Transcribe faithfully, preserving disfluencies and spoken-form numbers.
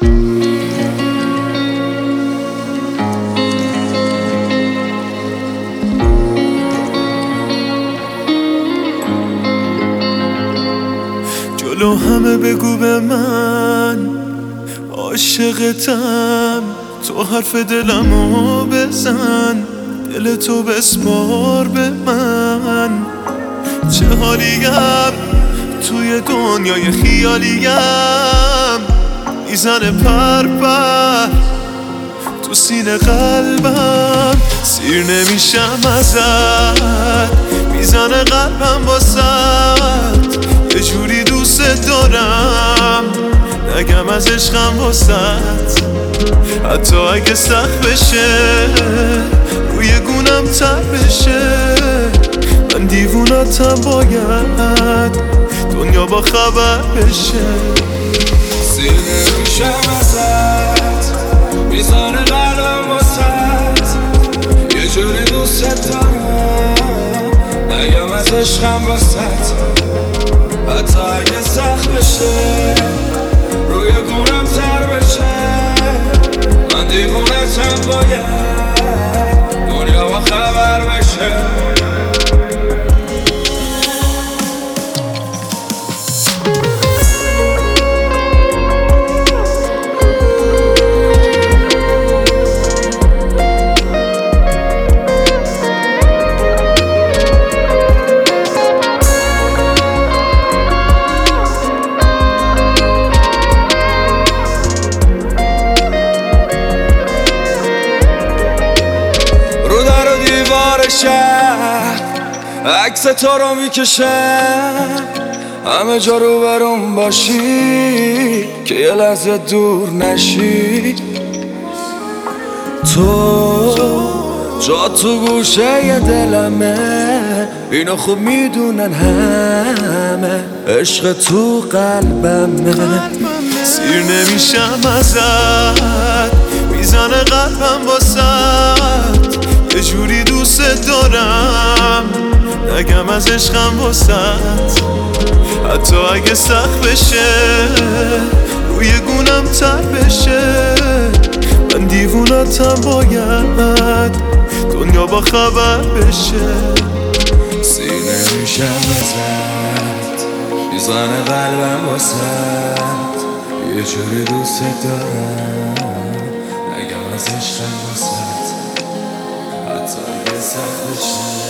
جلو همه بگو به من عاشقتم، تو حرف دلمو بزن، دل تو بسپار به من. چه حالیم توی دنیای خیالیم، میزنه پر پر تو سینه قلبم، سیر نمیشم ازت، میزنه قلبم واسط، یه جوری دوست دارم نگم از عشقم واسط. حتی اگه سخت بشه روی گونم تر بشه، من دیوونتم باید دنیا با خبر بشه. سیر نمیشم ازت، میزانه قلبم واسط، یه جوری دوست دارم نگم از عشقم واسط. حتی اگه سخت بشه روی گونم تر بشه، من دیوونتم باید دنیا با خبر بشه. عکس تو رو میکشم همه جا رو برام باشی که یه لحظه دور نشی. تو جا تو گوشه ی دلمه، اینو خوب میدونن همه، عشق تو قلبمه. سیر نمیشم ازت، میزنه قلبم واسط، یه جوری دوست دارم نگم از عشقم واسط. حتی اگه سخت بشه روی گونم تر بشه، من دیوونتم باید دنیا با خبر بشه. سیر نمیشم ازت، میزنه قلبم واسط، یه جوری دوست دارم نگم از عشقم واسط. حتی اگه سخت بشه